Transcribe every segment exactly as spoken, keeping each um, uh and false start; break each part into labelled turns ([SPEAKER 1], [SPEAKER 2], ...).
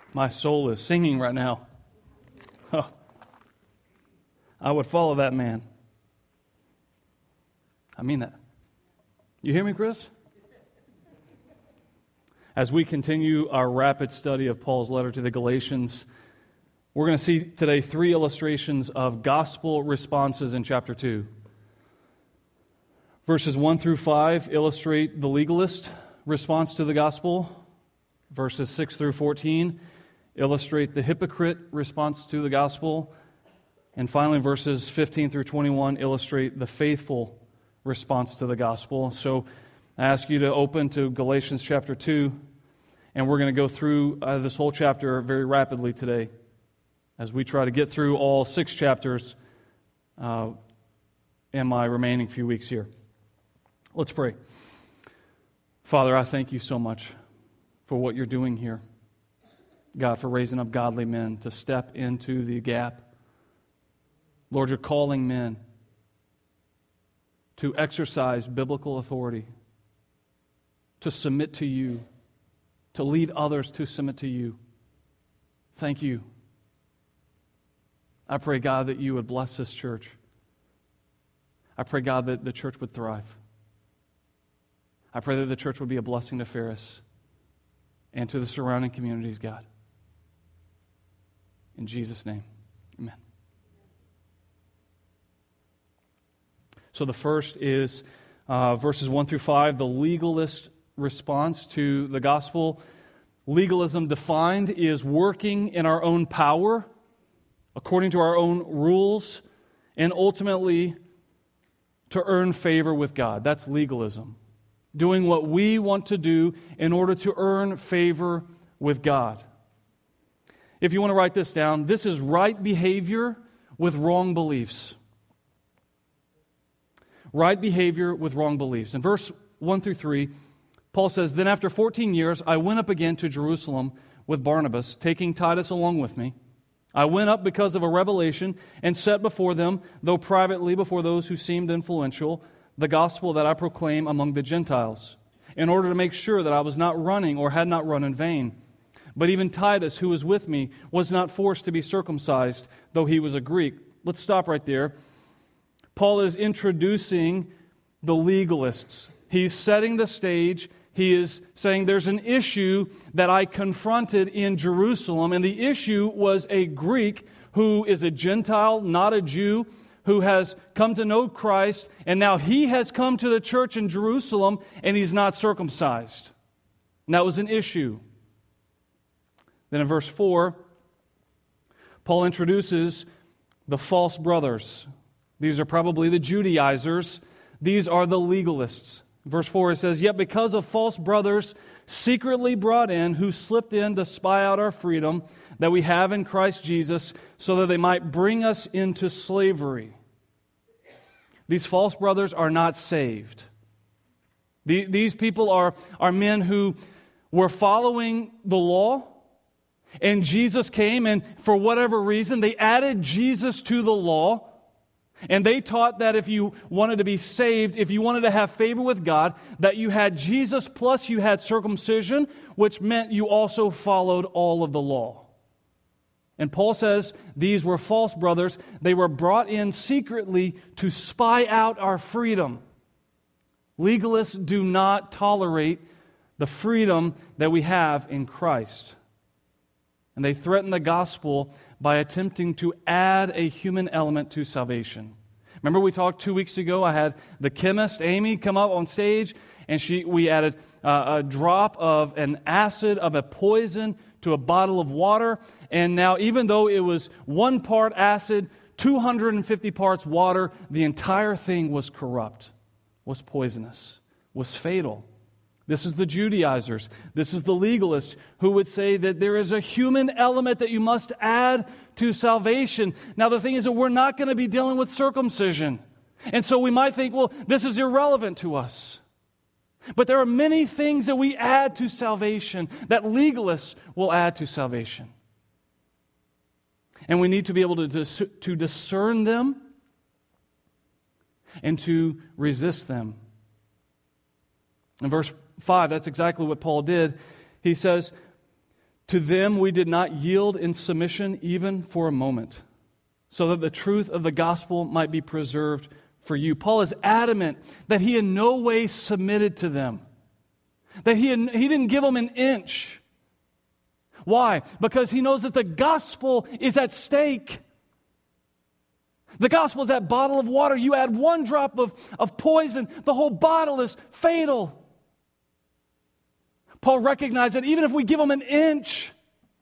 [SPEAKER 1] My soul is singing right now. Huh. I would follow that man. I mean that. You hear me, Chris? As we continue our rapid study of Paul's letter to the Galatians, we're going to see today three illustrations of gospel responses in chapter two. Verses one through five illustrate the legalist response to the gospel. Verses six through fourteen illustrate the hypocrite response to the gospel. And finally, verses fifteen through twenty-one illustrate the faithful response to the gospel. So I ask you to open to Galatians chapter two, and we're going to go through uh, this whole chapter very rapidly today as we try to get through all six chapters uh, in my remaining few weeks here. Let's pray. Father, I thank you so much for what you're doing here. God, for raising up godly men to step into the gap. Lord, you're calling men to exercise biblical authority, to submit to you, to lead others to submit to you. Thank you. I pray, God, that you would bless this church. I pray, God, that the church would thrive. I pray that the church would be a blessing to Ferris and to the surrounding communities, God. In Jesus' name, amen. So the first is uh, verses one through five, the legalist response to the gospel. Legalism defined is working in our own power, according to our own rules, and ultimately to earn favor with God. That's legalism. Doing what we want to do in order to earn favor with God. If you want to write this down, this is right behavior with wrong beliefs. Right behavior with wrong beliefs. In verse one through three, Paul says, "Then after fourteen years, I went up again to Jerusalem with Barnabas, taking Titus along with me. I went up because of a revelation and set before them, though privately before those who seemed influential, the gospel that I proclaim among the Gentiles, in order to make sure that I was not running or had not run in vain. But even Titus, who was with me, was not forced to be circumcised, though he was a Greek." Let's stop right there. Paul is introducing the legalists. He's setting the stage. He is saying there's an issue that I confronted in Jerusalem, and the issue was a Greek who is a Gentile, not a Jew, who has come to know Christ, and now he has come to the church in Jerusalem, and he's not circumcised. And that was an issue. Then in verse four, Paul introduces the false brothers. These are probably the Judaizers. These are the legalists. Verse four, it says, "Yet because of false brothers secretly brought in, who slipped in to spy out our freedom that we have in Christ Jesus, so that they might bring us into slavery." These false brothers are not saved. These people are, are men who were following the law, and Jesus came, and for whatever reason, they added Jesus to the law. And they taught that if you wanted to be saved, if you wanted to have favor with God, that you had Jesus plus you had circumcision, which meant you also followed all of the law. And Paul says these were false brothers. They were brought in secretly to spy out our freedom. Legalists do not tolerate the freedom that we have in Christ. And they threaten the gospel by attempting to add a human element to salvation. Remember we talked two weeks ago, I had the chemist, Amy, come up on stage, and she we added uh, a drop of an acid of a poison to a bottle of water, and now even though it was one part acid, two hundred fifty parts water, the entire thing was corrupt, was poisonous, was fatal. This is the Judaizers. This is the legalists who would say that there is a human element that you must add to salvation. Now, the thing is that we're not going to be dealing with circumcision. And so we might think, well, this is irrelevant to us. But there are many things that we add to salvation, that legalists will add to salvation. And we need to be able to, dis- to discern them and to resist them. In verse five, that's exactly what Paul did. He says, To them we did not yield in submission even for a moment, so that the truth of the gospel might be preserved for you. Paul is adamant that he in no way submitted to them, that he, he didn't give them an inch. Why? Because he knows that the gospel is at stake. The gospel is that bottle of water. You add one drop of, of poison, the whole bottle is fatal. Paul recognized that even if we give them an inch,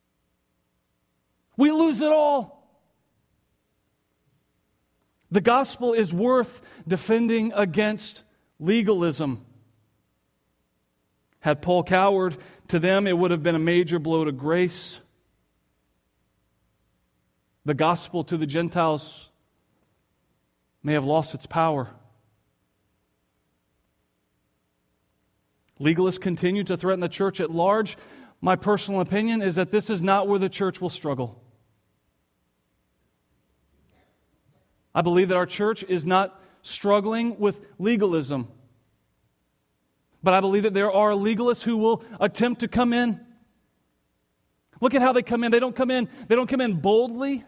[SPEAKER 1] we lose it all. The gospel is worth defending against legalism. Had Paul cowered to them, it would have been a major blow to grace. The gospel to the Gentiles may have lost its power. Legalists continue to threaten the church at large. My personal opinion is that this is not where the church will struggle. I believe that our church is not struggling with legalism. But I believe that there are legalists who will attempt to come in. Look at how they come in. They don't come in, they don't come in boldly.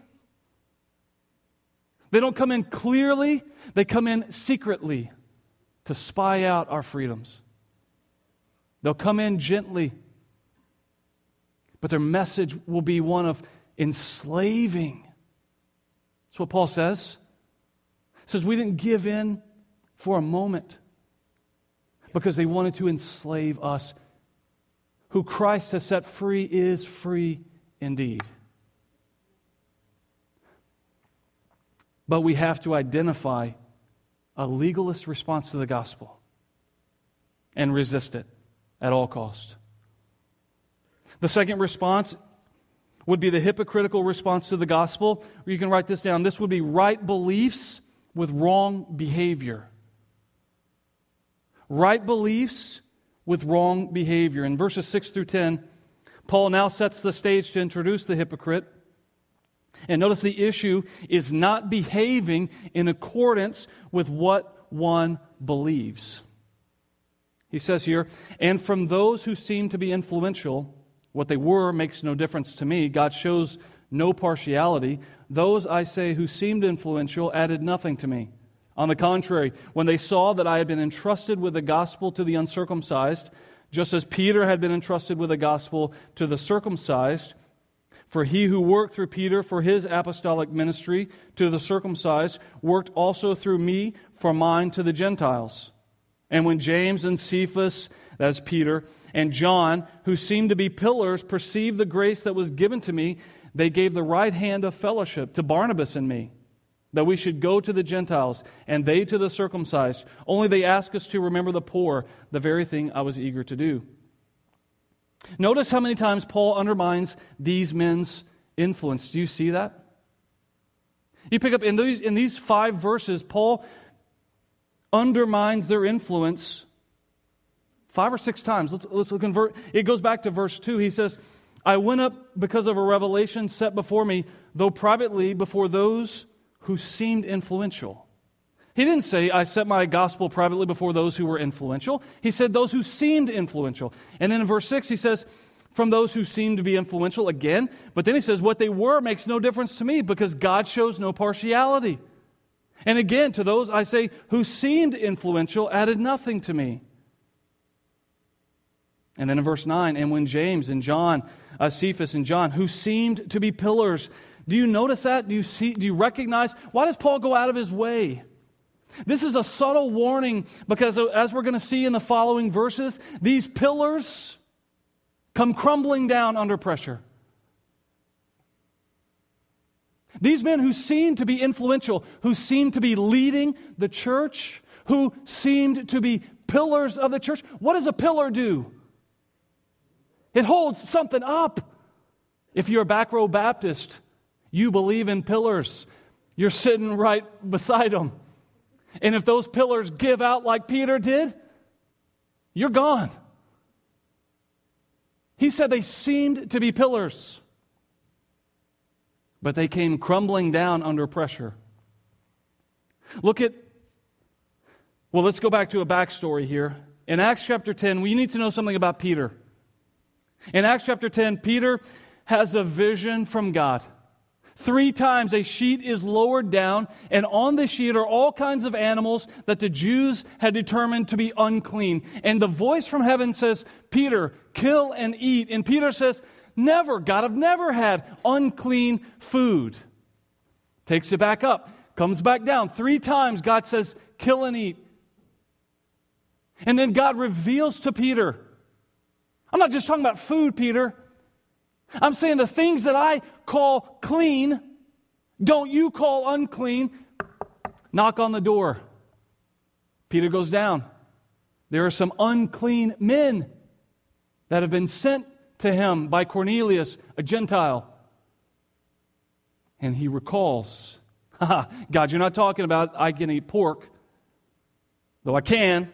[SPEAKER 1] They don't come in clearly. They come in secretly to spy out our freedoms. They'll come in gently, but their message will be one of enslaving. That's what Paul says. He says we didn't give in for a moment because they wanted to enslave us. Who Christ has set free is free indeed. But we have to identify a legalist response to the gospel and resist it at all cost. The second response would be the hypocritical response to the gospel. Or you can write this down. This would be right beliefs with wrong behavior. Right beliefs with wrong behavior. In verses six through ten, Paul now sets the stage to introduce the hypocrite. And notice the issue is not behaving in accordance with what one believes. He says here, and from those who seem to be influential, what they were makes no difference to me. God shows no partiality. Those, I say, who seemed influential added nothing to me. On the contrary, when they saw that I had been entrusted with the gospel to the uncircumcised, just as Peter had been entrusted with the gospel to the circumcised, for he who worked through Peter for his apostolic ministry to the circumcised worked also through me for mine to the Gentiles. And when James and Cephas, that's Peter, and John, who seemed to be pillars, perceived the grace that was given to me, they gave the right hand of fellowship to Barnabas and me, that we should go to the Gentiles, and they to the circumcised. Only they asked us to remember the poor, the very thing I was eager to do. Notice how many times Paul undermines these men's influence. Do you see that? You pick up in these, in these five verses, Paul undermines their influence five or six times. Let's, let's convert. It goes back to verse two. He says, I went up because of a revelation set before me, though privately before those who seemed influential. He didn't say, I set my gospel privately before those who were influential. He said those who seemed influential. And then in verse six, he says, from those who seemed to be influential again. But then he says, what they were makes no difference to me because God shows no partiality. And again, to those I say who seemed influential added nothing to me. And then in verse nine, and when James and John, uh, Cephas and John, who seemed to be pillars, do you notice that? Do you see? Do you recognize? Why does Paul go out of his way? This is a subtle warning because as we're going to see in the following verses, these pillars come crumbling down under pressure. These men who seemed to be influential, who seemed to be leading the church, who seemed to be pillars of the church. What does a pillar do? It holds something up. If you're a back row Baptist, you believe in pillars. You're sitting right beside them. And if those pillars give out like Peter did, you're gone. He said they seemed to be pillars, but they came crumbling down under pressure. Look at, well, let's go back to a backstory here. In Acts chapter ten, we need to know something about Peter. In Acts chapter ten, Peter has a vision from God. Three times a sheet is lowered down, and on the sheet are all kinds of animals that the Jews had determined to be unclean. And the voice from heaven says, Peter, kill and eat. And Peter says, never, God, I've never had unclean food. Takes it back up, comes back down. Three times God says, kill and eat. And then God reveals to Peter, I'm not just talking about food, Peter. I'm saying the things that I call clean, don't you call unclean. Knock on the door. Peter goes down. There are some unclean men that have been sent to him by Cornelius, a Gentile. And he recalls, God, you're not talking about I can eat pork, though I can.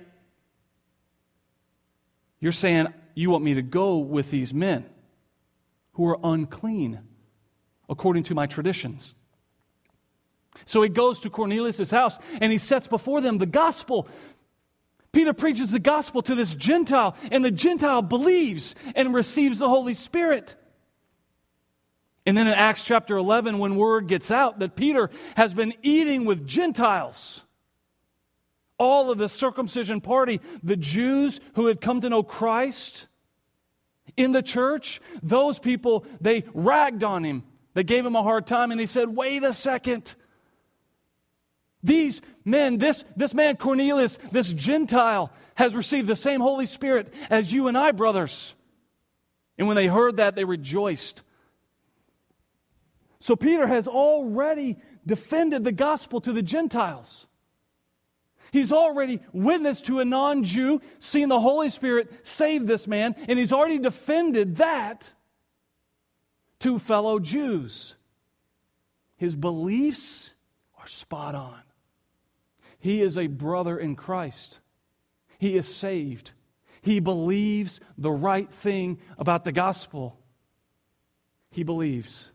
[SPEAKER 1] You're saying you want me to go with these men who are unclean according to my traditions. So he goes to Cornelius' house and he sets before them the gospel. Peter preaches the gospel to this Gentile, and the Gentile believes and receives the Holy Spirit. And then in Acts chapter eleven, when word gets out that Peter has been eating with Gentiles, all of the circumcision party, the Jews who had come to know Christ in the church, those people, they ragged on him. They gave him a hard time, and he said, wait a second. These men, this, this man Cornelius, this Gentile, has received the same Holy Spirit as you and I, brothers. And when they heard that, they rejoiced. So Peter has already defended the gospel to the Gentiles. He's already witnessed to a non-Jew, seen the Holy Spirit save this man, and he's already defended that to fellow Jews. His beliefs are spot on. He is a brother in Christ. He is saved. He believes the right thing about the gospel. He believes.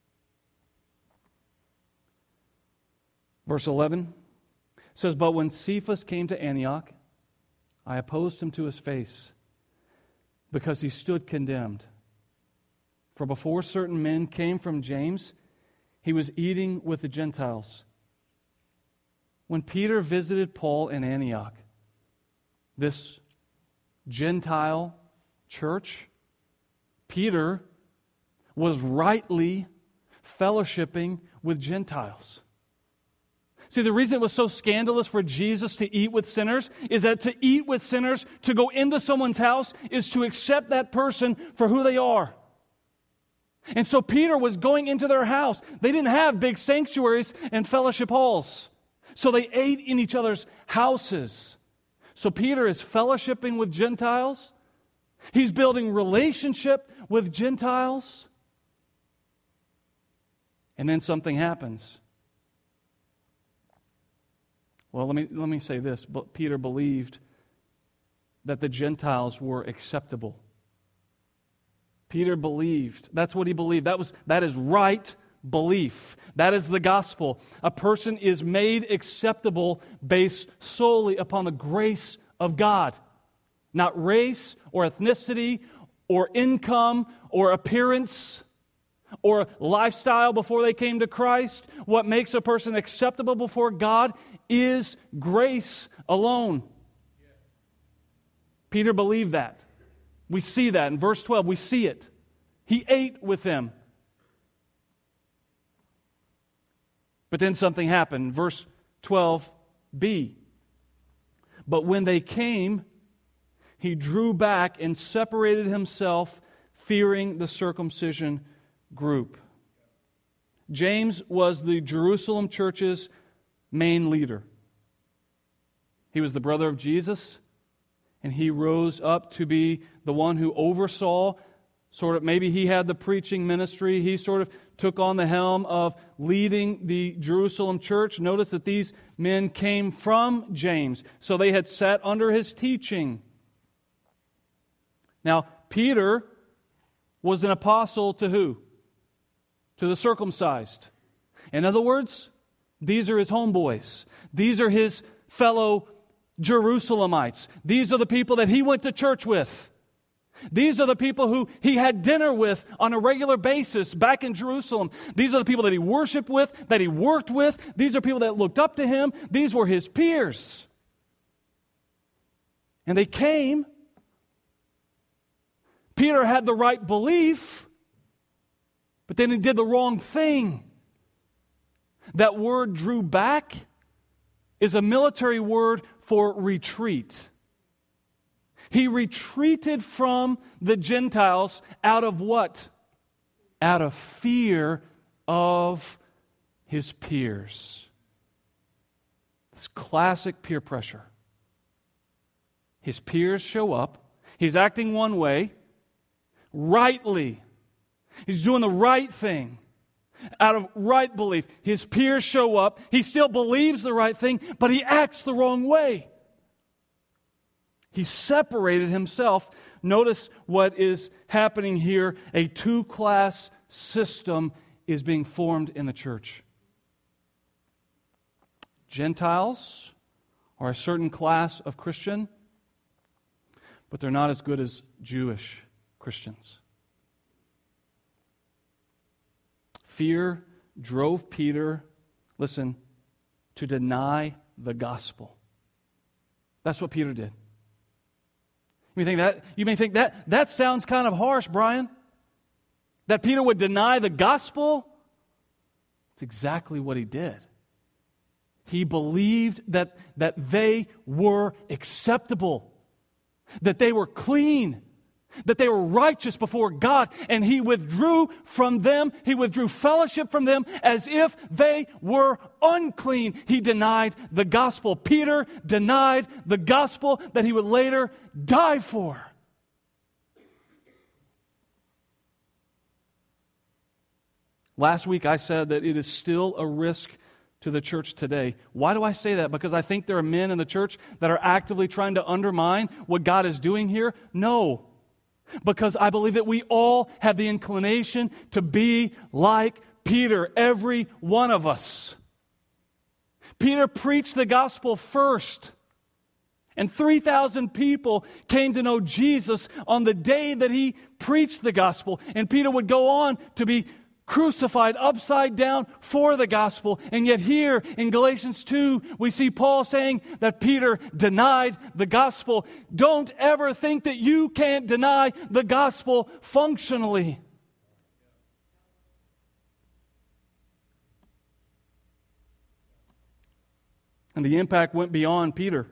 [SPEAKER 1] Verse eleven says, but when Cephas came to Antioch, I opposed him to his face, because he stood condemned. For before certain men came from James, he was eating with the Gentiles. When Peter visited Paul in Antioch, this Gentile church, Peter was rightly fellowshipping with Gentiles. See, the reason it was so scandalous for Jesus to eat with sinners is that to eat with sinners, to go into someone's house, is to accept that person for who they are. And so Peter was going into their house. They didn't have big sanctuaries and fellowship halls. So they ate in each other's houses. So Peter is fellowshipping with Gentiles. He's building relationship with Gentiles. And then something happens. Well, let me, let me say this. But Peter believed that the Gentiles were acceptable. Peter believed. That's what he believed. That was, that is right belief. That is the gospel. A person is made acceptable based solely upon the grace of God. Not race or ethnicity or income or appearance or lifestyle before they came to Christ. What makes a person acceptable before God is grace alone. Peter believed that. We see that in verse twelve. We see it. He ate with them. But then something happened. Verse twelve b. But when they came, he drew back and separated himself, fearing the circumcision group. James was the Jerusalem church's main leader. He was the brother of Jesus, and he rose up to be the one who oversaw, sort of, maybe he had the preaching ministry. He sort of took on the helm of leading the Jerusalem church. Notice that these men came from James, so they had sat under his teaching. Now, Peter was an apostle to who? To the circumcised. In other words, these are his homeboys. These are his fellow Jerusalemites. These are the people that he went to church with. These are the people who he had dinner with on a regular basis back in Jerusalem. These are the people that he worshiped with, that he worked with. These are people that looked up to him. These were his peers. And they came. Peter had the right belief, but then he did the wrong thing. That word "drew back" is a military word for retreat. He retreated from the Gentiles out of what? Out of fear of his peers. This classic peer pressure. His peers show up. He's acting one way, rightly. He's doing the right thing out of right belief. His peers show up. He still believes the right thing, but he acts the wrong way. He separated himself. Notice what is happening here. A two-class system is being formed in the church. Gentiles are a certain class of Christian, but they're not as good as Jewish Christians. Fear drove Peter, listen, to deny the gospel. That's what Peter did. You may think that, you may think that, that sounds kind of harsh, Brian. That Peter would deny the gospel? It's exactly what he did. He believed that, that they were acceptable, that they were clean, that they were righteous before God, and he withdrew from them, he withdrew fellowship from them as if they were unclean. He denied the gospel. Peter denied the gospel that he would later die for. Last week I said that it is still a risk to the church today. Why do I say that? Because I think there are men in the church that are actively trying to undermine what God is doing here? No. Because I believe that we all have the inclination to be like Peter, every one of us. Peter preached the gospel first, and three thousand people came to know Jesus on the day that he preached the gospel. And Peter would go on to be crucified upside down for the gospel. And yet here in Galatians two, we see Paul saying that Peter denied the gospel. Don't ever think that you can't deny the gospel functionally. And the impact went beyond Peter.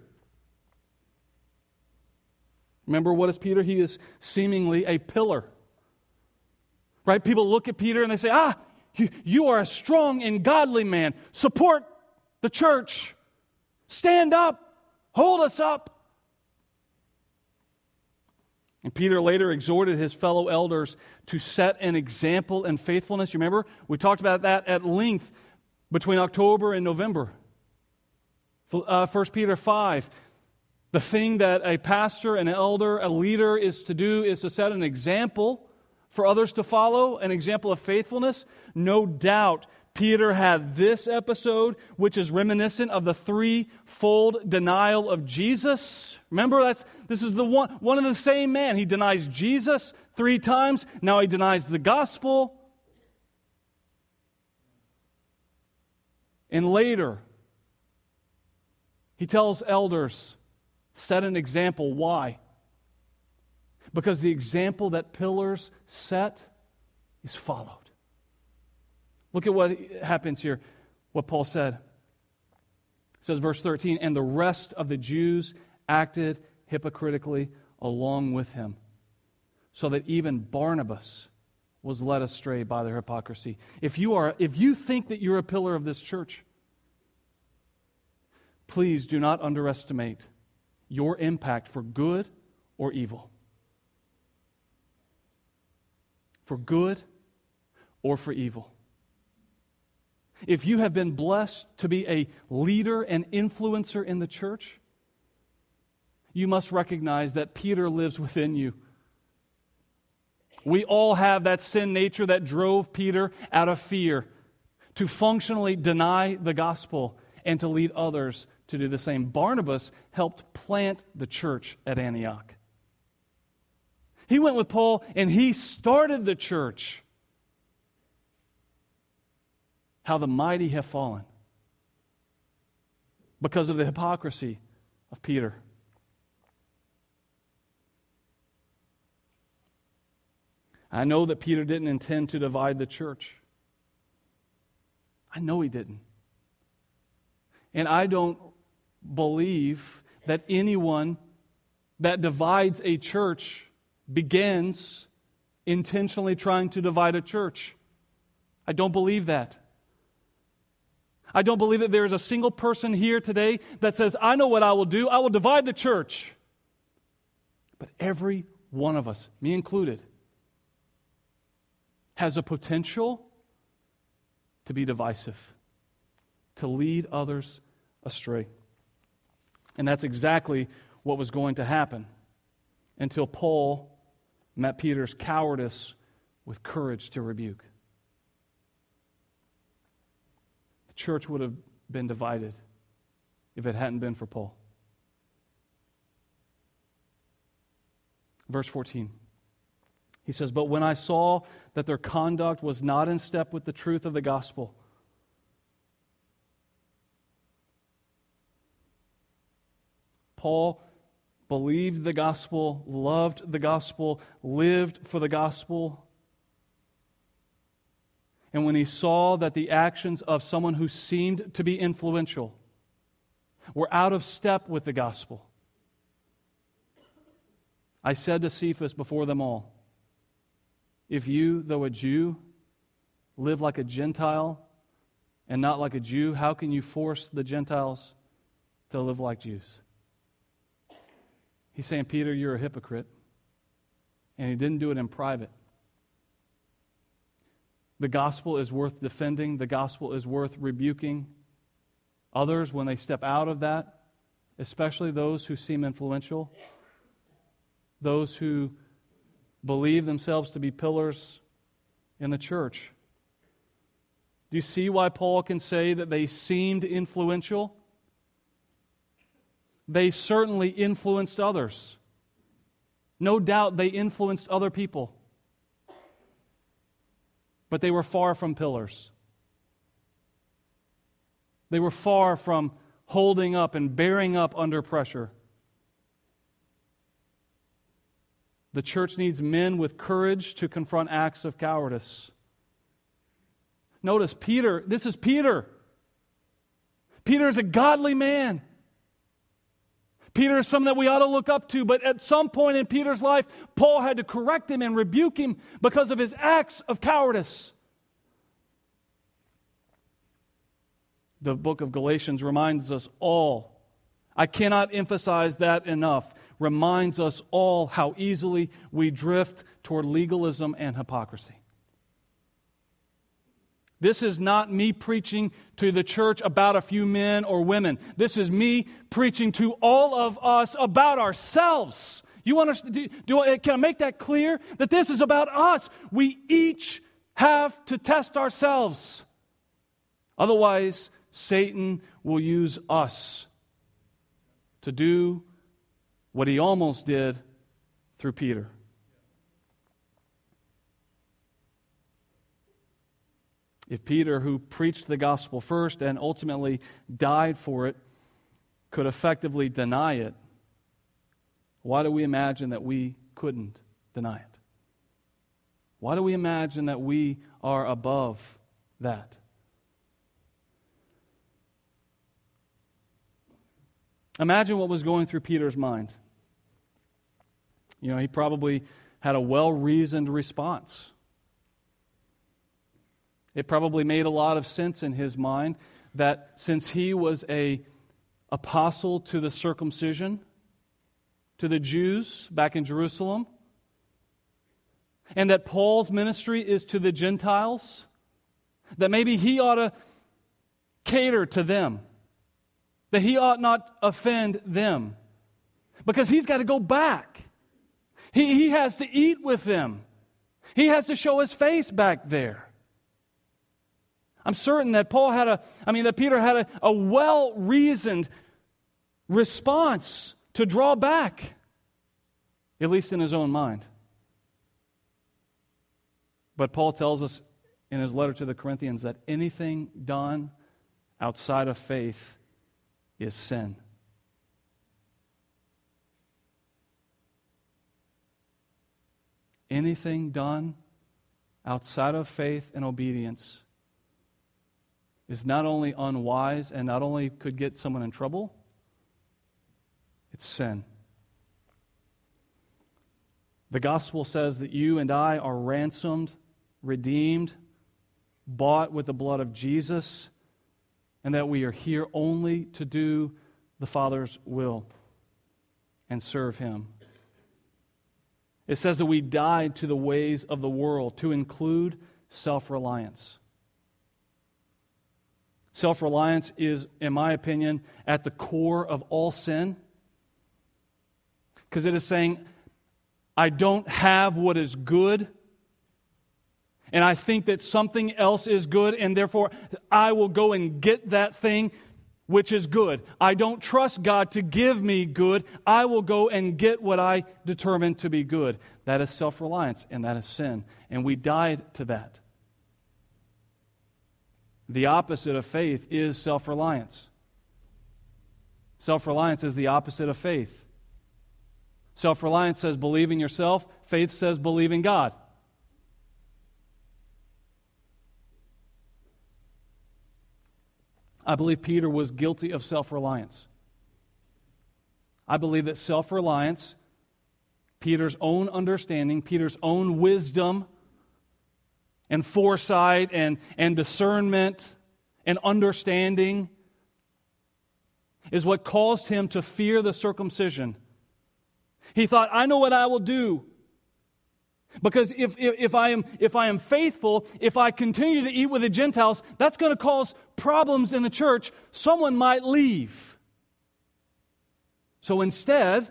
[SPEAKER 1] Remember, what is Peter? He is seemingly a pillar. Right? People look at Peter and they say, ah, you, you are a strong and godly man. Support the church. Stand up. Hold us up. And Peter later exhorted his fellow elders to set an example in faithfulness. You remember? We talked about that at length between October and November. Uh, First Peter five. The thing that a pastor, an elder, a leader is to do is to set an example for others to follow, an example of faithfulness. No doubt Peter had this episode, which is reminiscent of the threefold denial of Jesus. Remember, that's this is the one, one and the same man. He denies Jesus three times. Now he denies the gospel. And later, he tells elders, set an example. Why? Because the example that pillars set is followed. Look at what happens here, what Paul said. It says, verse thirteen, and the rest of the Jews acted hypocritically along with him, so that even Barnabas was led astray by their hypocrisy. If you are, if you think that you're a pillar of this church, please do not underestimate your impact for good or evil. For good or for evil. If you have been blessed to be a leader and influencer in the church, you must recognize that Peter lives within you. We all have that sin nature that drove Peter out of fear to functionally deny the gospel and to lead others to do the same. Barnabas helped plant the church at Antioch. He went with Paul and he started the church. How the mighty have fallen because of the hypocrisy of Peter. I know that Peter didn't intend to divide the church. I know he didn't. And I don't believe that anyone that divides a church begins intentionally trying to divide a church. I don't believe that. I don't believe that there is a single person here today that says, I know what I will do. I will divide the church. But every one of us, me included, has a potential to be divisive, to lead others astray. And that's exactly what was going to happen until Paul met Peter's cowardice with courage to rebuke. The church would have been divided if it hadn't been for Paul. Verse fourteen. He says, but when I saw that their conduct was not in step with the truth of the gospel, Paul believed the gospel, loved the gospel, lived for the gospel. And when he saw that the actions of someone who seemed to be influential were out of step with the gospel, I said to Cephas before them all, if you, though a Jew, live like a Gentile and not like a Jew, how can you force the Gentiles to live like Jews? He's saying, Peter, you're a hypocrite. And he didn't do it in private. The gospel is worth defending. The gospel is worth rebuking. Others, when they step out of that, especially those who seem influential, those who believe themselves to be pillars in the church. Do you see why Paul can say that they seemed influential? They certainly influenced others. No doubt they influenced other people. But they were far from pillars. They were far from holding up and bearing up under pressure. The church needs men with courage to confront acts of cowardice. Notice Peter, this is Peter. Peter is a godly man. Peter is someone that we ought to look up to, but at some point in Peter's life, Paul had to correct him and rebuke him because of his acts of cowardice. The book of Galatians reminds us all, I cannot emphasize that enough, reminds us all how easily we drift toward legalism and hypocrisy. This is not me preaching to the church about a few men or women. This is me preaching to all of us about ourselves. You want to, do, do, can I make that clear? That this is about us. We each have to test ourselves. Otherwise, Satan will use us to do what he almost did through Peter. If Peter, who preached the gospel first and ultimately died for it, could effectively deny it, why do we imagine that we couldn't deny it? Why do we imagine that we are above that? Imagine what was going through Peter's mind. You know, he probably had a well-reasoned response. It probably made a lot of sense in his mind that since he was a apostle to the circumcision, to the Jews back in Jerusalem, and that Paul's ministry is to the Gentiles, that maybe he ought to cater to them, that he ought not offend them, because he's got to go back. He, he has to eat with them. He has to show his face back there. I'm certain that Paul had a, I mean, that Peter had a, a well-reasoned response to draw back, at least in his own mind. But Paul tells us in his letter to the Corinthians that anything done outside of faith is sin. Anything done outside of faith and obedience is not only unwise and not only could get someone in trouble, it's sin. The gospel says that you and I are ransomed, redeemed, bought with the blood of Jesus, and that we are here only to do the Father's will and serve Him. It says that we died to the ways of the world, to include self-reliance. Self-reliance is, in my opinion, at the core of all sin, because it is saying, I don't have what is good, and I think that something else is good, and therefore I will go and get that thing which is good. I don't trust God to give me good. I will go and get what I determine to be good. That is self-reliance, and that is sin. And we died to that. The opposite of faith is self-reliance. Self-reliance is the opposite of faith. Self-reliance says believe in yourself. Faith says believe in God. I believe Peter was guilty of self-reliance. I believe that self-reliance, Peter's own understanding, Peter's own wisdom and foresight and, and discernment and understanding is what caused him to fear the circumcision. He thought, I know what I will do. Because if, if, if, I am, if I am faithful, if I continue to eat with the Gentiles, that's going to cause problems in the church. Someone might leave. So instead,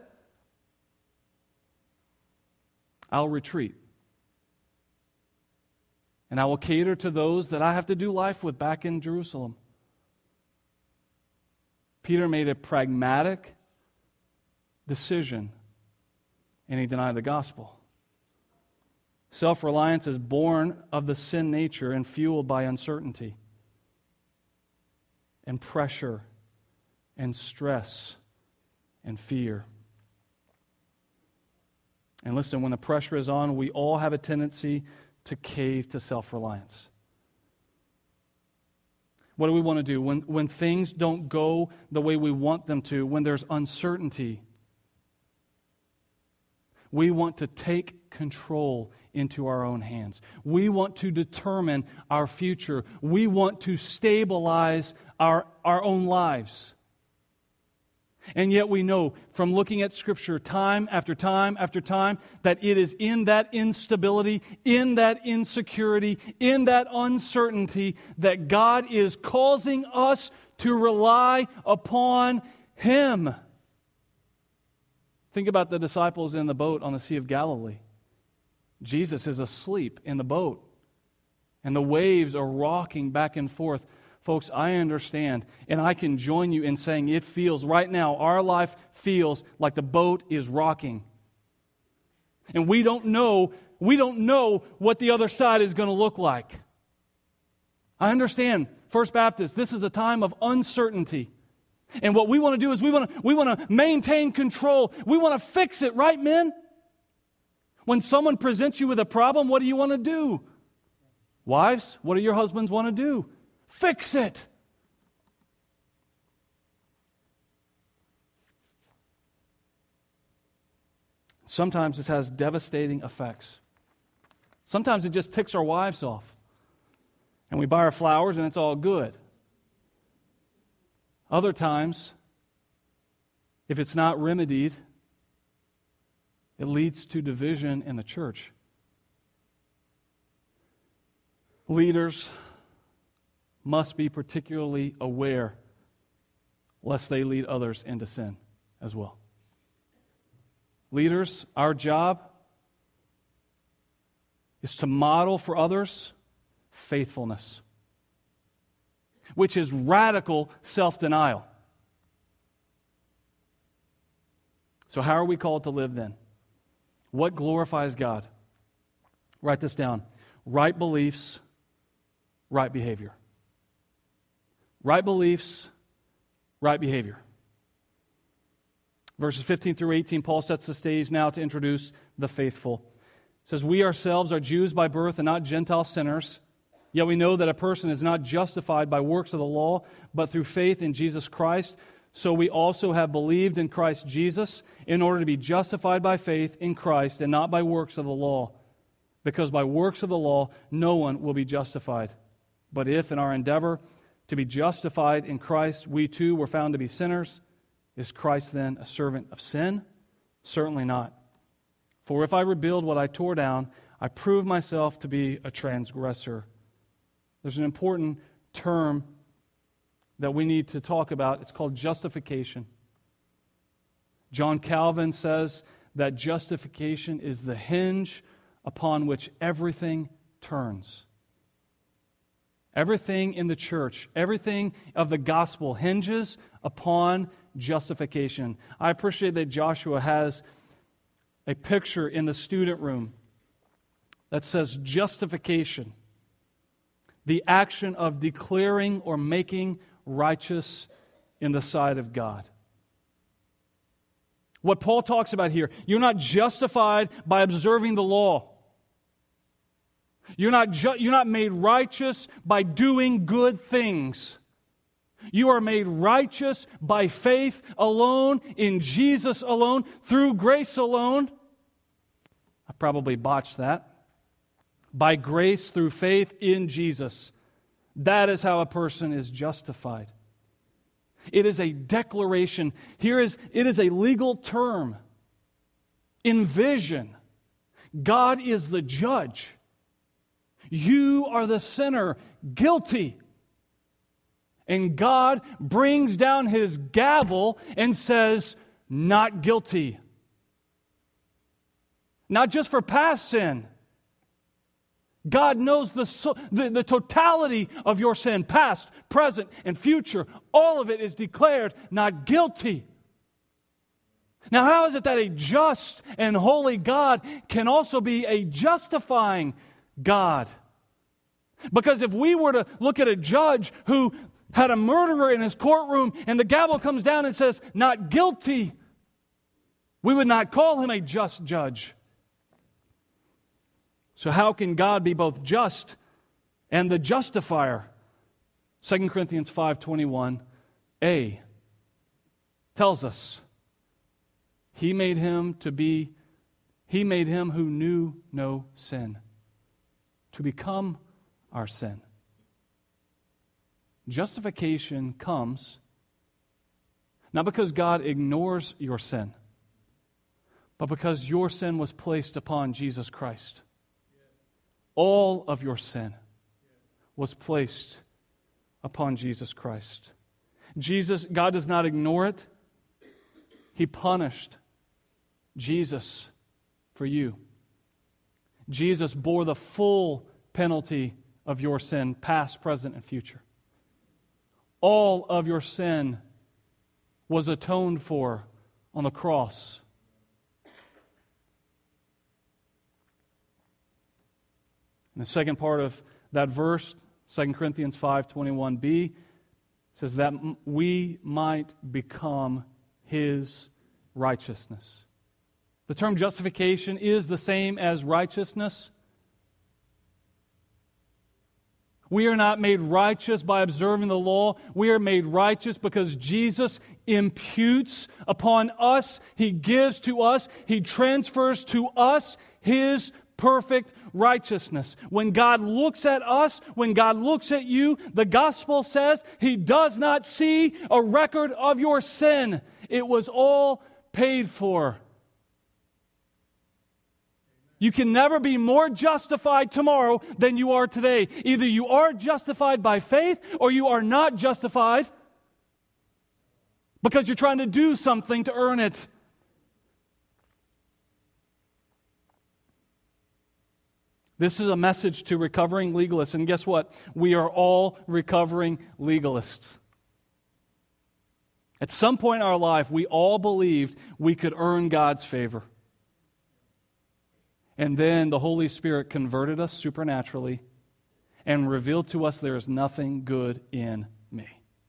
[SPEAKER 1] I'll retreat. And I will cater to those that I have to do life with back in Jerusalem. Peter made a pragmatic decision, and he denied the gospel. Self-reliance is born of the sin nature and fueled by uncertainty and pressure and stress and fear. And listen, when the pressure is on, we all have a tendency to cave to self-reliance. What do we want to do? When, when things don't go the way we want them to, when there's uncertainty, we want to take control into our own hands. We want to determine our future. We want to stabilize our, our own lives. And yet we know from looking at Scripture time after time after time that it is in that instability, in that insecurity, in that uncertainty that God is causing us to rely upon Him. Think about the disciples in the boat on the Sea of Galilee. Jesus is asleep in the boat, and the waves are rocking back and forth. Folks, I understand, and I can join you in saying it feels, right now, our life feels like the boat is rocking. And we don't know, we don't know what the other side is going to look like. I understand, First Baptist, this is a time of uncertainty. And what we want to do is we want to we want to maintain control. We want to fix it, right, men? When someone presents you with a problem, what do you want to do? Wives, what do your husbands want to do? Fix it. Sometimes this has devastating effects. Sometimes it just ticks our wives off. And we buy our flowers and it's all good. Other times, if it's not remedied, it leads to division in the church. Leaders must be particularly aware lest they lead others into sin as well. Leaders, our job is to model for others faithfulness, which is radical self-denial. So how are we called to live then? What glorifies God? Write this down. right beliefs, right behavior. Right beliefs, right behavior. Verses fifteen through eighteen, Paul sets the stage now to introduce the faithful. It says, we ourselves are Jews by birth and not Gentile sinners, yet we know that a person is not justified by works of the law, but through faith in Jesus Christ. So we also have believed in Christ Jesus in order to be justified by faith in Christ and not by works of the law. Because by works of the law, no one will be justified. But if in our endeavor to be justified in Christ, we too were found to be sinners, is Christ then a servant of sin? Certainly not. For if I rebuild what I tore down, I prove myself to be a transgressor. There's an important term that we need to talk about. It's called justification. John Calvin says that justification is the hinge upon which everything turns. Everything in the church, everything of the gospel hinges upon justification. I appreciate that Joshua has a picture in the student room that says justification, the action of declaring or making righteous in the sight of God. What Paul talks about here, you're not justified by observing the law. You're not, ju- you're not made righteous by doing good things. You are made righteous by faith alone, in Jesus alone, through grace alone. I probably botched that. By grace through faith in Jesus. That is how a person is justified. It is a declaration. Here is, it is a legal term. Envision. God is the judge. You are the sinner, guilty. And God brings down His gavel and says, not guilty. Not just for past sin. God knows the, the, the totality of your sin, past, present, and future. All of it is declared not guilty. Now, how is it that a just and holy God can also be a justifying God? Because if we were to look at a judge who had a murderer in his courtroom and the gavel comes down and says, not guilty, we would not call him a just judge. So how can God be both just and the justifier? Second Corinthians five twenty-one a tells us, He made him to be, He made him who knew no sin, to become our sin. Justification comes not because God ignores your sin, but because your sin was placed upon Jesus Christ. All of your sin was placed upon Jesus Christ. Jesus, God does not ignore it. He punished Jesus for you. Jesus bore the full penalty of your sin, past, present, and future. All of your sin was atoned for on the cross. And the second part of that verse, Second Corinthians five twenty-one b, says that we might become His righteousness. The term justification is the same as righteousness. We are not made righteous by observing the law. We are made righteous because Jesus imputes upon us, He gives to us, He transfers to us His perfect righteousness. When God looks at us, when God looks at you, the gospel says He does not see a record of your sin. It was all paid for. You can never be more justified tomorrow than you are today. Either you are justified by faith or you are not justified because you're trying to do something to earn it. This is a message to recovering legalists. And guess what? We are all recovering legalists. At some point in our life, we all believed we could earn God's favor. And then the Holy Spirit converted us supernaturally and revealed to us there is nothing good in me.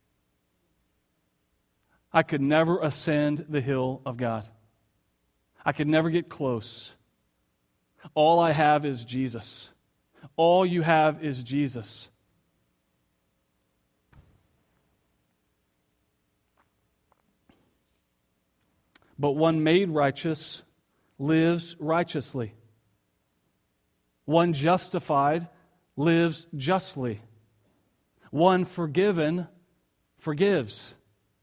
[SPEAKER 1] I could never ascend the hill of God. I could never get close. All I have is Jesus. All you have is Jesus. But one made righteous lives righteously. One justified lives justly. One forgiven forgives.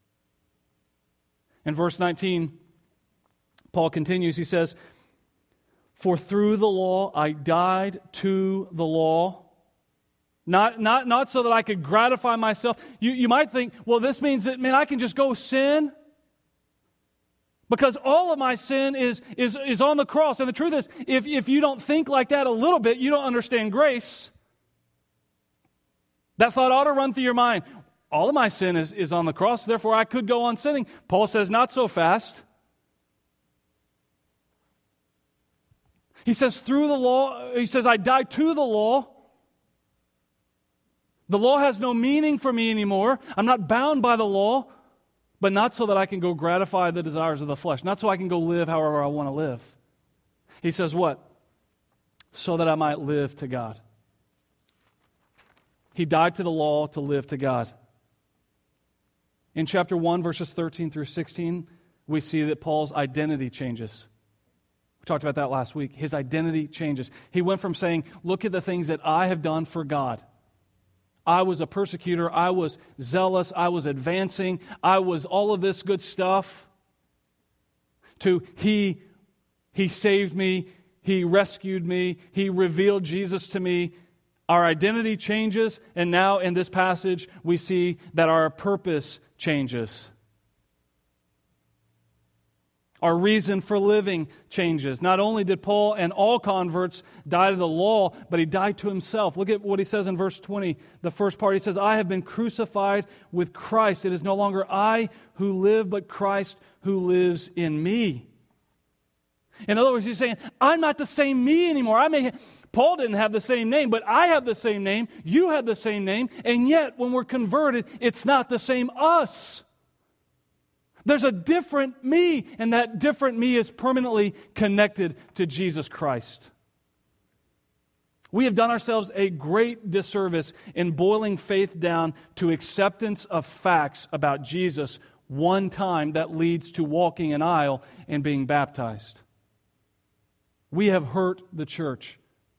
[SPEAKER 1] In verse nineteen, Paul continues, he says, "For through the law I died to the law." Not, not, not so that I could gratify myself. You, you might think, well, this means that, man, I can just go sin. Because all of my sin is, is, is on the cross. And the truth is, if, if you don't think like that a little bit, you don't understand grace. That thought ought to run through your mind. All of my sin is, is on the cross, therefore I could go on sinning. Paul says, not so fast. He says, through the law, he says, I died to the law. The law has no meaning for me anymore. I'm not bound by the law, but not so that I can go gratify the desires of the flesh. Not so I can go live however I want to live. He says what? So that I might live to God. He died to the law to live to God. In chapter one, verses thirteen through sixteen, we see that Paul's identity changes. We talked about that last week. His identity changes. He went from saying, look at the things that I have done for God. I was a persecutor. I was zealous. I was advancing. I was all of this good stuff. To he, he saved me. He rescued me. He revealed Jesus to me. Our identity changes. And now in this passage, we see that our purpose changes. Our reason for living changes. Not only did Paul and all converts die to the law, but he died to himself. Look at what he says in verse twenty. The first part, he says, I have been crucified with Christ. It is no longer I who live, but Christ who lives in me. In other words, he's saying, I'm not the same me anymore. I may, Paul didn't have the same name, but I have the same name. You have the same name. And yet, when we're converted, it's not the same us. There's a different me, and that different me is permanently connected to Jesus Christ. We have done ourselves a great disservice in boiling faith down to acceptance of facts about Jesus one time that leads to walking an aisle and being baptized. We have hurt the church.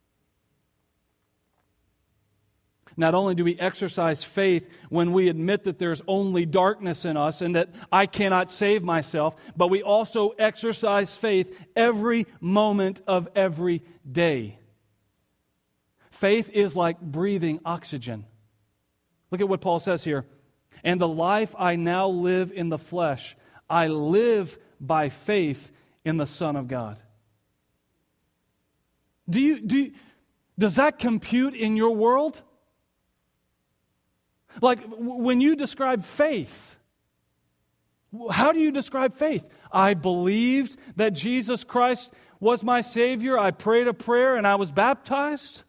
[SPEAKER 1] Not only do we exercise faith when we admit that there's only darkness in us and that I cannot save myself, but we also exercise faith every moment of every day. Faith is like breathing oxygen. Look at what Paul says here. And the life I now live in the flesh, I live by faith in the Son of God. Do you, do you, does that compute in your world? Like, when you describe faith, how do you describe faith? I believed that Jesus Christ was my Savior. I prayed a prayer and I was baptized.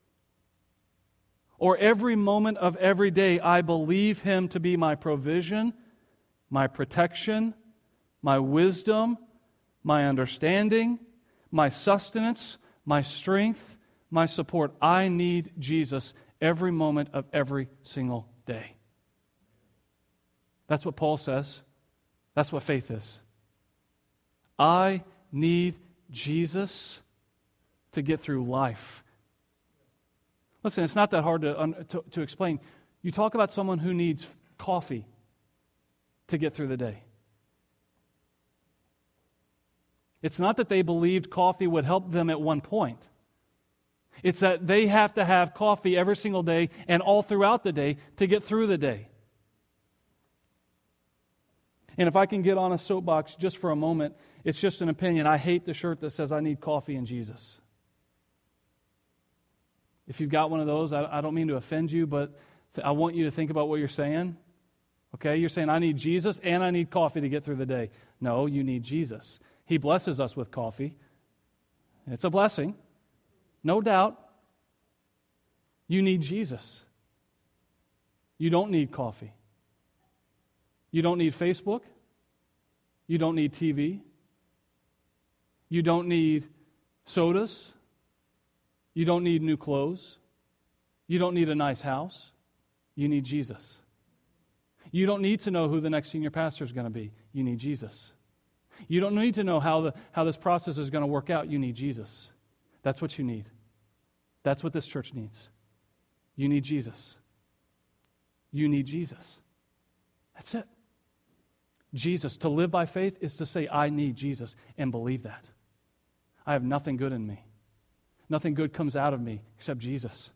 [SPEAKER 1] Or every moment of every day, I believe Him to be my provision, my protection, my wisdom, my understanding, my sustenance, my strength, my support. I need Jesus every moment of every single day. That's what Paul says. That's what faith is. I need Jesus to get through life. Listen, it's not that hard to, to, to explain. You talk about someone who needs coffee to get through the day. It's not that they believed coffee would help them at one point. It's that they have to have coffee every single day and all throughout the day to get through the day. And if I can get on a soapbox just for a moment, it's just an opinion. I hate the shirt that says I need coffee and Jesus. If you've got one of those, I, I don't mean to offend you, but th- I want you to think about what you're saying. Okay, you're saying I need Jesus and I need coffee to get through the day. No, you need Jesus. He blesses us with coffee. It's a blessing, no doubt. You need Jesus. You don't need coffee. You don't need Facebook. You don't need T V. You don't need sodas. You don't need new clothes. You don't need a nice house. You need Jesus. You don't need to know who the next senior pastor is going to be. You need Jesus. You don't need to know how, the, how this process is going to work out. You need Jesus. That's what you need. That's what this church needs. You need Jesus. You need Jesus. That's it. Jesus. To live by faith is to say, I need Jesus, and believe that. I have nothing good in me. Nothing good comes out of me except Jesus.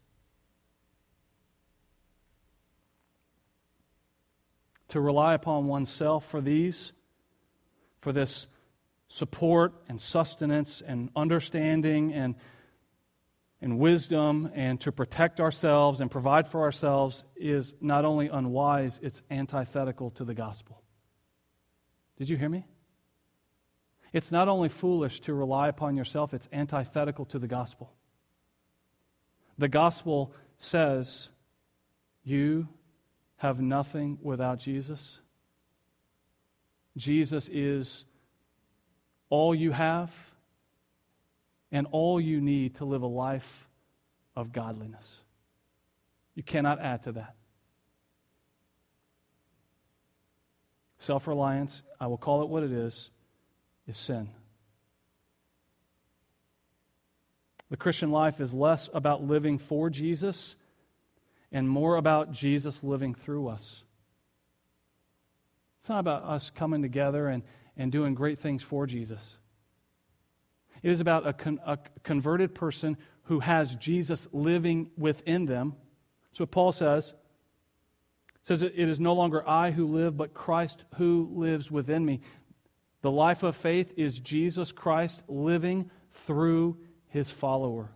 [SPEAKER 1] To rely upon oneself for these, for this support and sustenance and understanding and, and wisdom, and to protect ourselves and provide for ourselves is not only unwise, it's antithetical to the gospel. Did you hear me? It's not only foolish to rely upon yourself, it's antithetical to the gospel. The gospel says, you have nothing without Jesus. Jesus is all you have and all you need to live a life of godliness. You cannot add to that. Self-reliance, I will call it what it is, is sin. The Christian life is less about living for Jesus and more about Jesus living through us. It's not about us coming together and, and doing great things for Jesus. It is about a, con, a converted person who has Jesus living within them. That's what Paul says. He says, it is no longer I who live, but Christ who lives within me. The life of faith is Jesus Christ living through His follower.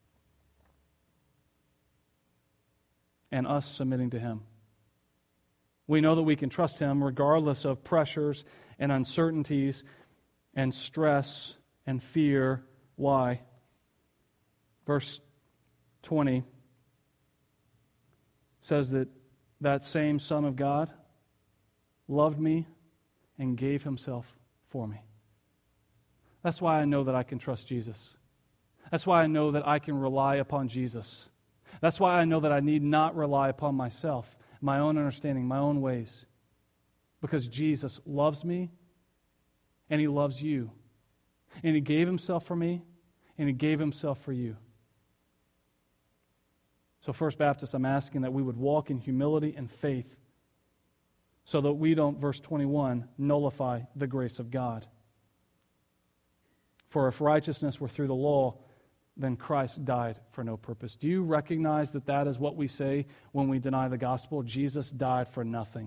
[SPEAKER 1] And us submitting to Him. We know that we can trust Him regardless of pressures and uncertainties and stress and fear. Why? Verse twenty says that that same Son of God loved me and gave Himself for me. That's why I know that I can trust Jesus. That's why I know that I can rely upon Jesus. That's why I know that I need not rely upon myself, my own understanding, my own ways. Because Jesus loves me, and He loves you. And He gave Himself for me, and He gave Himself for you. So First Baptist, I'm asking that we would walk in humility and faith so that we don't, verse twenty-one, nullify the grace of God. For if righteousness were through the law, then Christ died for no purpose. Do you recognize that that is what we say when we deny the gospel? Jesus died for nothing.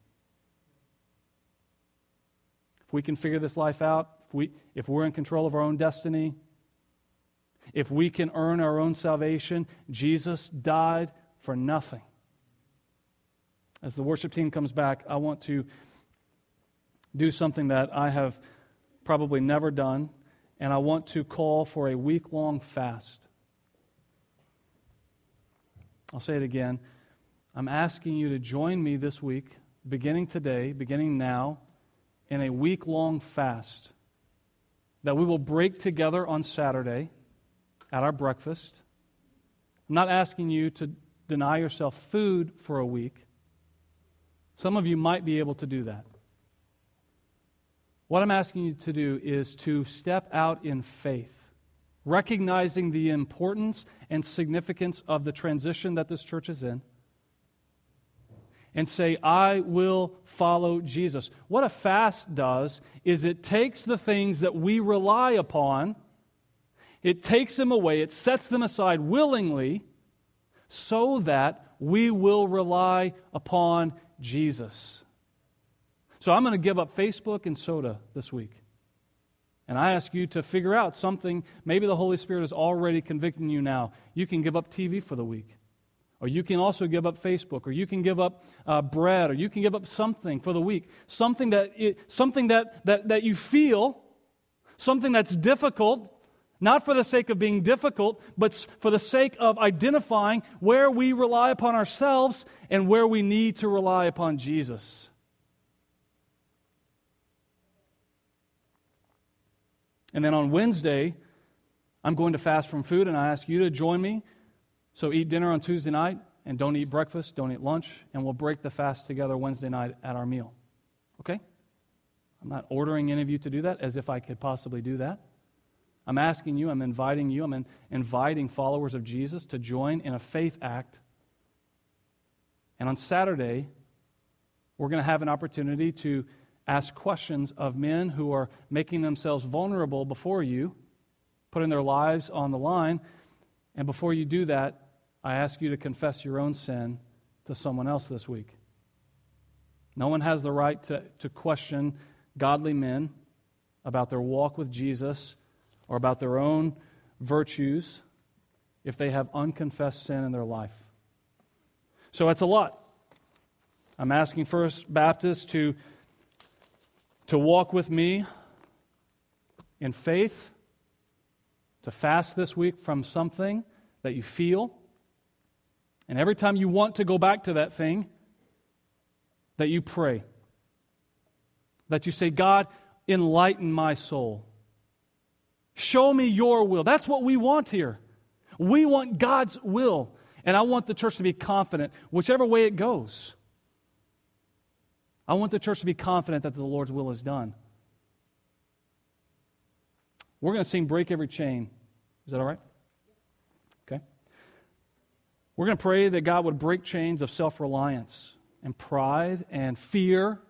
[SPEAKER 1] If we can figure this life out, if, we, if we're in control of our own destiny, if we can earn our own salvation, Jesus died for nothing. As the worship team comes back, I want to do something that I have probably never done, and I want to call for a week-long fast. I'll say it again. I'm asking you to join me this week, beginning today, beginning now, in a week-long fast that we will break together on Saturday at our breakfast. I'm not asking you to deny yourself food for a week. Some of you might be able to do that. What I'm asking you to do is to step out in faith, recognizing the importance and significance of the transition that this church is in, and say, I will follow Jesus. What a fast does is it takes the things that we rely upon, it takes them away, it sets them aside willingly so that we will rely upon Jesus. So I'm going to give up Facebook and soda this week. And I ask you to figure out something. Maybe the Holy Spirit is already convicting you now. You can give up T V for the week. Or you can also give up Facebook. Or you can give up uh, bread. Or you can give up something for the week. Something that it, something that, that, that you feel, something that's difficult, Not for the sake of being difficult, but for the sake of identifying where we rely upon ourselves and where we need to rely upon Jesus. And then on Wednesday, I'm going to fast from food, and I ask you to join me. So eat dinner on Tuesday night, and don't eat breakfast, don't eat lunch, and we'll break the fast together Wednesday night at our meal. Okay? I'm not ordering any of you to do that as if I could possibly do that. I'm asking you, I'm inviting you, I'm in, inviting followers of Jesus to join in a faith act. And on Saturday, we're going to have an opportunity to ask questions of men who are making themselves vulnerable before you, putting their lives on the line. And before you do that, I ask you to confess your own sin to someone else this week. No one has the right to, to question godly men about their walk with Jesus or about their own virtues if they have unconfessed sin in their life. So it's a lot. I'm asking First Baptist to, to walk with me in faith, to fast this week from something that you feel, and every time you want to go back to that thing, that you pray. That you say, God, enlighten my soul. Show me your will. That's what we want here. We want God's will. And I want the church to be confident, whichever way it goes. I want the church to be confident that the Lord's will is done. We're going to sing Break Every Chain. Is that all right? Okay. We're going to pray that God would break chains of self-reliance and pride and fear.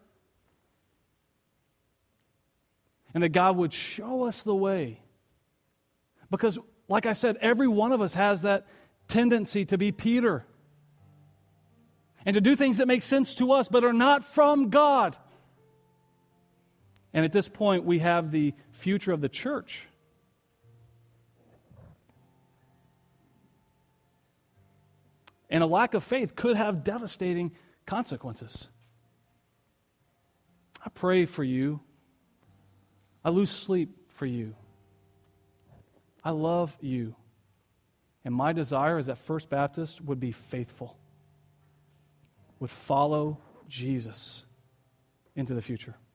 [SPEAKER 1] And that God would show us the way. Because, like I said, every one of us has that tendency to be Peter. And to do things that make sense to us but are not from God. And at this point, we have the future of the church. And a lack of faith could have devastating consequences. I pray for you. I lose sleep for you. I love you. And my desire is that First Baptist would be faithful, would follow Jesus into the future.